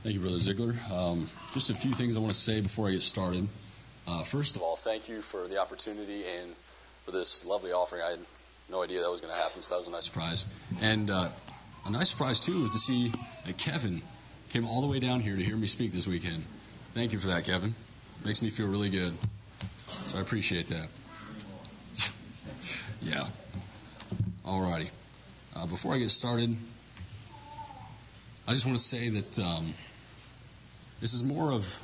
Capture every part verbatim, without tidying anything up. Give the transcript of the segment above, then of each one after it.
Thank you, Brother Ziegler. Um, just a few things I want to say before I get started. Uh, first of all, thank you for the opportunity and for this lovely offering. I had no idea that was going to happen, so that was a nice surprise. And uh, a nice surprise, too, was to see that Kevin came all the way down here to hear me speak this weekend. Thank you for that, Kevin. Makes me feel really good. So I appreciate that. Yeah. Alrighty. Uh, before I get started, I just want to say that um, this is more of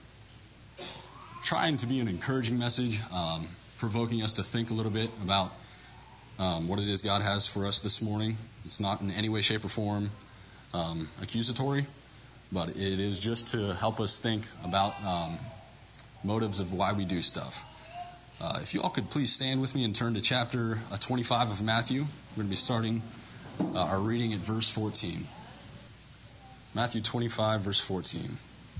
trying to be an encouraging message, um, provoking us to think a little bit about um, what it is God has for us this morning. It's not in any way, shape, or form um, accusatory, but it is just to help us think about um, motives of why we do stuff. Uh, if you all could please stand with me and turn to chapter uh, twenty-five of Matthew. We're going to be starting uh, our reading at verse fourteen. Matthew twenty-five, verse fourteen.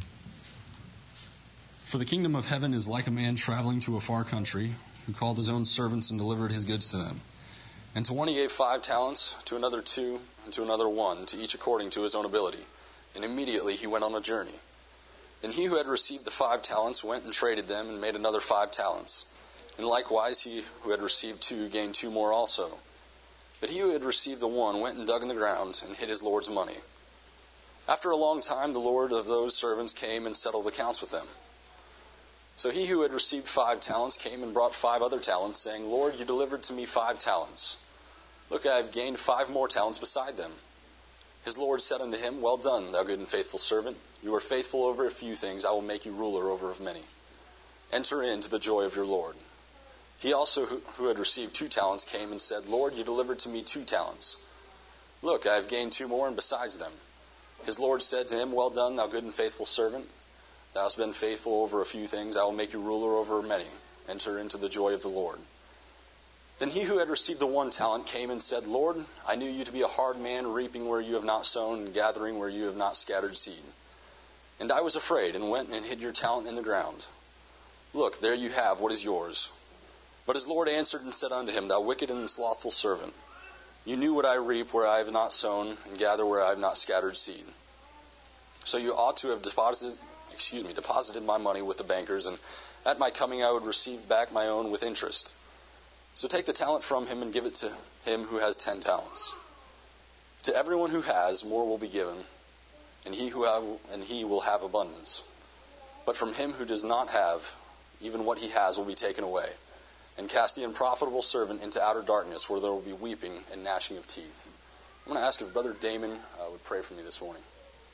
For the kingdom of heaven is like a man traveling to a far country, who called his own servants and delivered his goods to them. And to one he gave five talents, to another two, and to another one, to each according to his own ability. And immediately he went on a journey. Then he who had received the five talents went and traded them, and made another five talents. And likewise he who had received two gained two more also. But he who had received the one went and dug in the ground, and hid his Lord's money. After a long time the Lord of those servants came and settled accounts with them. So he who had received five talents came and brought five other talents, saying, Lord, you delivered to me five talents. Look, I have gained five more talents beside them. His Lord said unto him, Well done, thou good and faithful servant. You are faithful over a few things, I will make you ruler over of many. Enter into the joy of your Lord. He also who, who had received two talents came and said, Lord, you delivered to me two talents. Look, I have gained two more, and besides them. His Lord said to him, Well done, thou good and faithful servant. Thou hast been faithful over a few things, I will make you ruler over many. Enter into the joy of the Lord. Then he who had received the one talent came and said, Lord, I knew you to be a hard man, reaping where you have not sown, and gathering where you have not scattered seed. And I was afraid, and went and hid your talent in the ground. Look, there you have what is yours. But his Lord answered and said unto him, Thou wicked and slothful servant, you knew what I reap where I have not sown, and gather where I have not scattered seed. So you ought to have deposited, excuse me, deposited my money with the bankers, and at my coming I would receive back my own with interest. So take the talent from him and give it to him who has ten talents. To everyone who has, more will be given, and he who have, and he will have abundance. But from him who does not have, even what he has will be taken away. And cast the unprofitable servant into outer darkness, where there will be weeping and gnashing of teeth. I'm going to ask if Brother Damon uh, would pray for me this morning.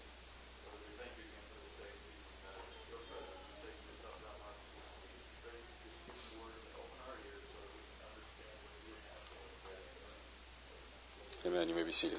Amen. You may be seated.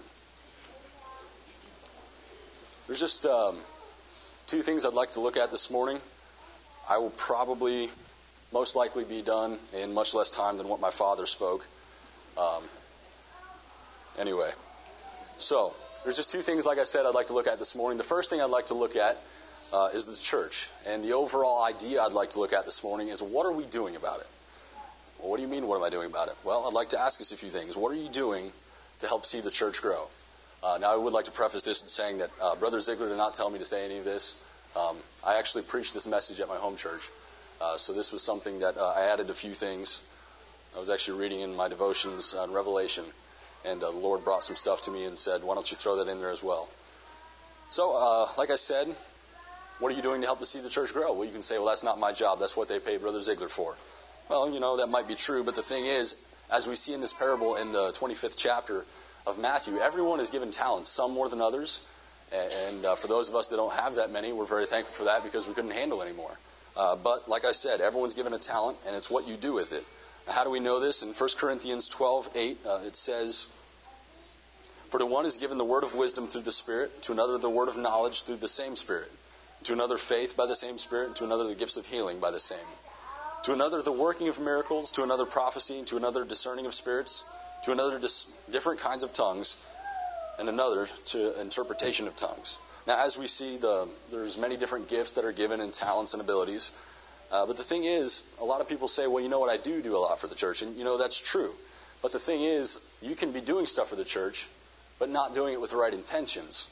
There's just um, two things I'd like to look at this morning. I will probably most likely be done in much less time than what my father spoke. Um, anyway, so there's just two things, like I said, I'd like to look at this morning. The first thing I'd like to look at uh, is the church. And the overall idea I'd like to look at this morning is, what are we doing about it? Well, what do you mean, what am I doing about it? Well, I'd like to ask us a few things. What are you doing to help see the church grow? Uh, now, I would like to preface this in saying that uh, Brother Ziegler did not tell me to say any of this. Um, I actually preached this message at my home church. Uh, so this was something that uh, I added a few things. I was actually reading in my devotions on Revelation, and uh, the Lord brought some stuff to me and said, why don't you throw that in there as well? So, uh, like I said, what are you doing to help to see the church grow? Well, you can say, well, that's not my job. That's what they paid Brother Ziegler for. Well, you know, that might be true, but the thing is, as we see in this parable in the twenty-fifth chapter of Matthew, everyone is given talents, some more than others. And uh, for those of us that don't have that many, we're very thankful for that, because we couldn't handle any more. Uh, but like I said, everyone's given a talent, and it's what you do with it. How do we know this? In First Corinthians twelve eight, uh, it says, For to one is given the word of wisdom through the Spirit, to another the word of knowledge through the same Spirit, to another faith by the same Spirit, and to another the gifts of healing by the same, to another the working of miracles, to another prophecy, to another discerning of spirits, to another dis- different kinds of tongues, and another to interpretation of tongues. Now, as we see, the there's many different gifts that are given, and talents and abilities. Uh, but the thing is, a lot of people say, well, you know what, I do do a lot for the church. And, you know, that's true. But the thing is, you can be doing stuff for the church, but not doing it with the right intentions.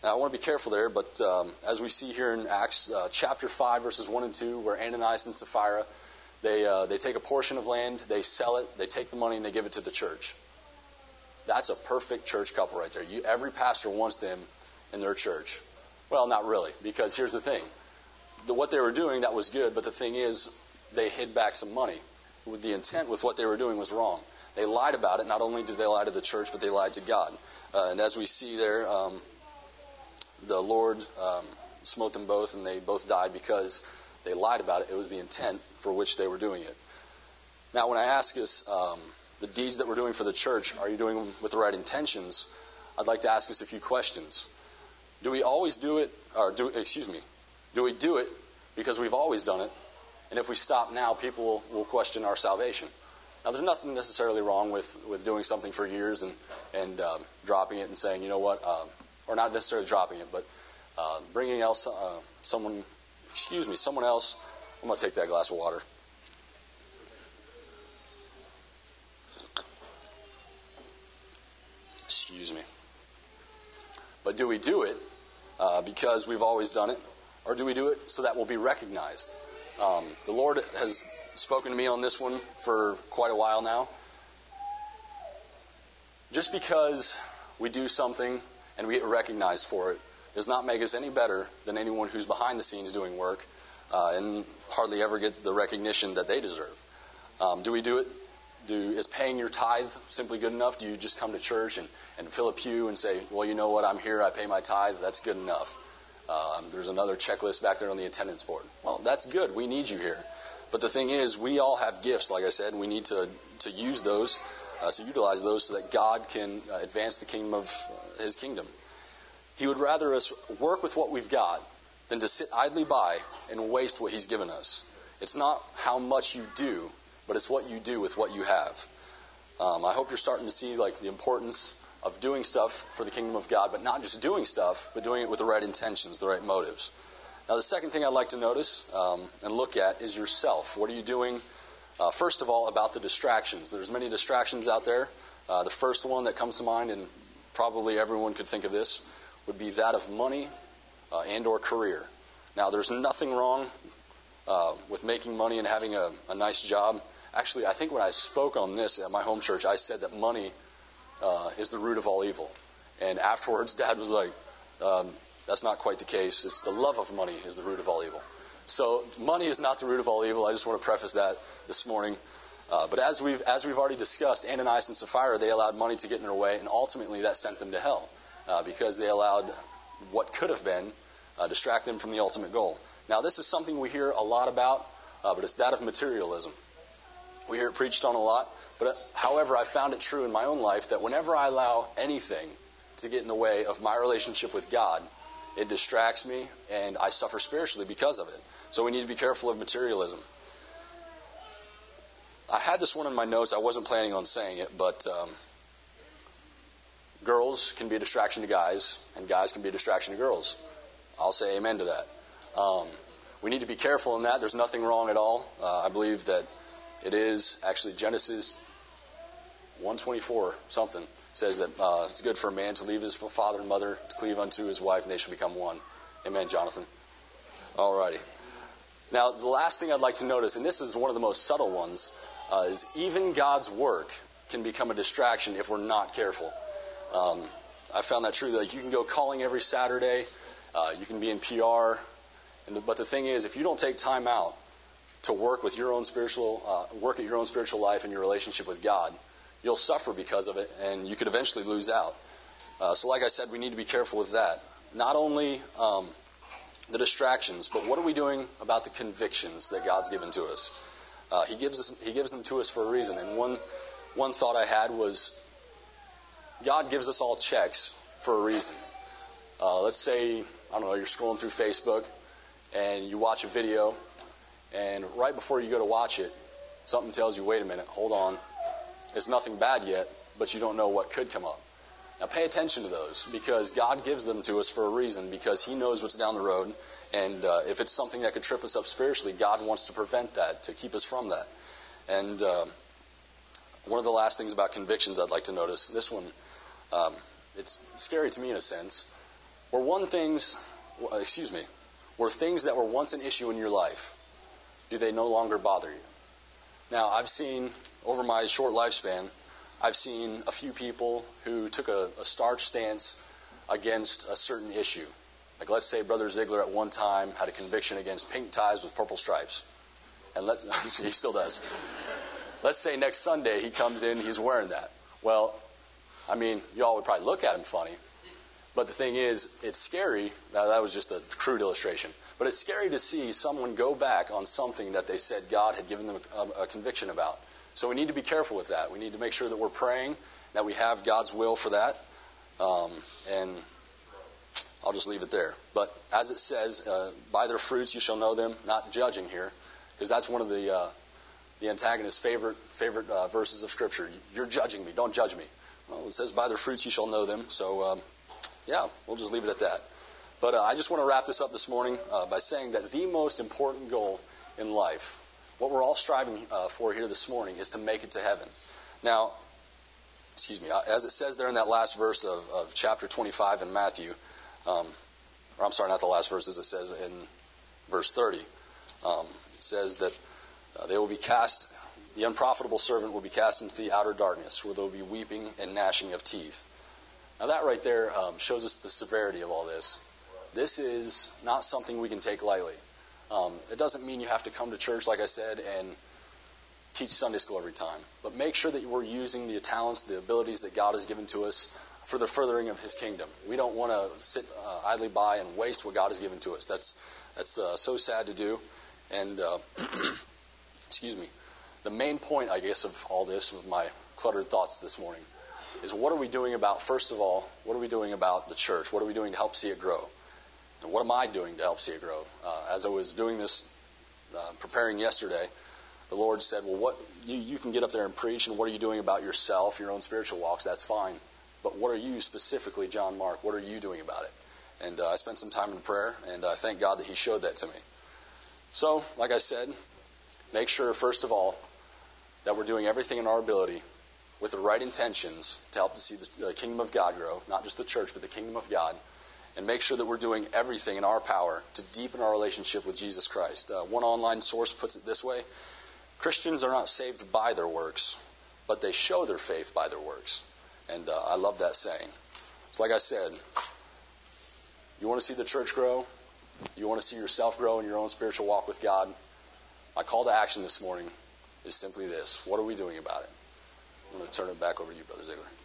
Now, I want to be careful there, but um, as we see here in Acts uh, chapter five, verses one and two, where Ananias and Sapphira, they, uh, they take a portion of land, they sell it, they take the money, and they give it to the church. That's a perfect church couple right there. You, every pastor wants them in their church. Well, not really, because here's the thing. The, what they were doing, that was good, but the thing is, they hid back some money. With the intent with what they were doing was wrong. They lied about it. Not only did they lie to the church, but they lied to God. Uh, and as we see there, um, the Lord um, smote them both, and they both died because they lied about it. It was the intent for which they were doing it. Now, when I ask us um, the deeds that we're doing for the church, are you doing them with the right intentions? I'd like to ask us a few questions. Do we always do it, or do, excuse me, do we do it because we've always done it? And if we stop now, people will, will question our salvation. Now, there's nothing necessarily wrong with, with doing something for years and, and uh, dropping it and saying, you know what, uh, or not necessarily dropping it, but uh, bringing else, uh, someone, excuse me, someone else. I'm going to take that glass of water. Excuse me. But do we do it uh, because we've always done it, or do we do it so that we'll be recognized? Um, the Lord has spoken to me on this one for quite a while now. Just because we do something and we get recognized for it does not make us any better than anyone who's behind the scenes doing work uh, and hardly ever get the recognition that they deserve. Um, do we do it? Do, is paying your tithe simply good enough? Do you just come to church and, and fill a pew and say, well, you know what, I'm here, I pay my tithe, that's good enough? Um, there's another checklist back there on the attendance board. Well, that's good. We need you here. But the thing is, we all have gifts, like I said, and we need to, to use those, uh, to utilize those so that God can uh, advance the kingdom of uh, His kingdom. He would rather us work with what we've got than to sit idly by and waste what He's given us. It's not how much you do, but it's what you do with what you have. Um, I hope you're starting to see like the importance of doing stuff for the kingdom of God, but not just doing stuff, but doing it with the right intentions, the right motives. Now, the second thing I'd like to notice um, and look at is yourself. What are you doing, uh, first of all, about the distractions? There's many distractions out there. Uh, the first one that comes to mind, and probably everyone could think of this, would be that of money uh, and or career. Now, there's nothing wrong uh, with making money and having a, a nice job. Actually, I think when I spoke on this at my home church, I said that money Uh, is the root of all evil. And afterwards, Dad was like, um, that's not quite the case. It's the love of money is the root of all evil. So money is not the root of all evil. I just want to preface that this morning. Uh, but as we've, as we've already discussed, Ananias and Sapphira, they allowed money to get in their way, and ultimately that sent them to hell uh, because they allowed what could have been uh, distract them from the ultimate goal. Now, this is something we hear a lot about, uh, but it's that of materialism. We hear it preached on a lot. But however, I found it true in my own life that whenever I allow anything to get in the way of my relationship with God, it distracts me and I suffer spiritually because of it. So we need to be careful of materialism. I had this one in my notes. I wasn't planning on saying it, but um, girls can be a distraction to guys, and guys can be a distraction to girls. I'll say amen to that. Um, we need to be careful in that. There's nothing wrong at all. Uh, I believe that it is actually Genesis one twenty-four something says that uh, it's good for a man to leave his father and mother, to cleave unto his wife, and they shall become one. Amen, Jonathan. Alrighty. Now, the last thing I'd like to notice, and this is one of the most subtle ones, uh, is even God's work can become a distraction if we're not careful. Um, I found that true. That you can go calling every Saturday, uh, you can be in P R, and the, but the thing is, if you don't take time out to work with your own spiritual, uh, work at your own spiritual life and your relationship with God, you'll suffer because of it, and you could eventually lose out. Uh, so like I said, we need to be careful with that. Not only um, the distractions, but what are we doing about the convictions that God's given to us? Uh, he gives us, He gives them to us for a reason. And one, one thought I had was, God gives us all checks for a reason. Uh, let's say, I don't know, you're scrolling through Facebook, and you watch a video, and right before you go to watch it, something tells you, wait a minute, hold on. It's nothing bad yet, but you don't know what could come up. Now pay attention to those, because God gives them to us for a reason, because He knows what's down the road. And uh, if it's something that could trip us up spiritually, God wants to prevent that, to keep us from that. And uh, one of the last things about convictions I'd like to notice, this one, um, it's scary to me in a sense. Were one things, excuse me, were things that were once an issue in your life, do they no longer bother you? Now, I've seen, over my short lifespan, I've seen a few people who took a, a starch stance against a certain issue. Like, let's say Brother Ziegler at one time had a conviction against pink ties with purple stripes. And let's, he still does. Let's say next Sunday he comes in, he's wearing that. Well, I mean, y'all would probably look at him funny. But the thing is, it's scary. Now, that was just a crude illustration. But it's scary to see someone go back on something that they said God had given them a, a conviction about. So we need to be careful with that. We need to make sure that we're praying, that we have God's will for that. Um, and I'll just leave it there. But as it says, uh, by their fruits you shall know them, not judging here. Because that's one of the uh, the antagonist's favorite, favorite uh, verses of Scripture. You're judging me. Don't judge me. Well, it says, by their fruits you shall know them. So, um, yeah, we'll just leave it at that. But uh, I just want to wrap this up this morning uh, by saying that the most important goal in life, what we're all striving uh, for here this morning, is to make it to heaven. Now, excuse me, as it says there in that last verse of, of chapter twenty-five in Matthew, um, or I'm sorry, not the last verse, as it says in verse thirty, um, it says that uh, they will be cast, the unprofitable servant will be cast into the outer darkness, where there will be weeping and gnashing of teeth. Now that right there um, shows us the severity of all this. This is not something we can take lightly. Um, it doesn't mean you have to come to church, like I said, and teach Sunday school every time. But make sure that we're using the talents, the abilities that God has given to us for the furthering of His kingdom. We don't want to sit uh, idly by and waste what God has given to us. That's that's uh, so sad to do. And, uh, excuse me, the main point, I guess, of all this, with my cluttered thoughts this morning, is what are we doing about, first of all, what are we doing about the church? What are we doing to help see it grow? And what am I doing to help see it grow? Uh, as I was doing this, uh, preparing yesterday, the Lord said, well, what you, you can get up there and preach, and what are you doing about yourself, your own spiritual walks? That's fine. But what are you specifically, John Mark, what are you doing about it? And uh, I spent some time in prayer, and I thank God that He showed that to me. So, like I said, make sure, first of all, that we're doing everything in our ability with the right intentions to help to see the, the kingdom of God grow, not just the church, but the kingdom of God. And make sure that we're doing everything in our power to deepen our relationship with Jesus Christ. Uh, one online source puts it this way: Christians are not saved by their works, but they show their faith by their works. And uh, I love that saying. It's like I said, you want to see the church grow? You want to see yourself grow in your own spiritual walk with God? My call to action this morning is simply this: what are we doing about it? I'm going to turn it back over to you, Brother Ziegler.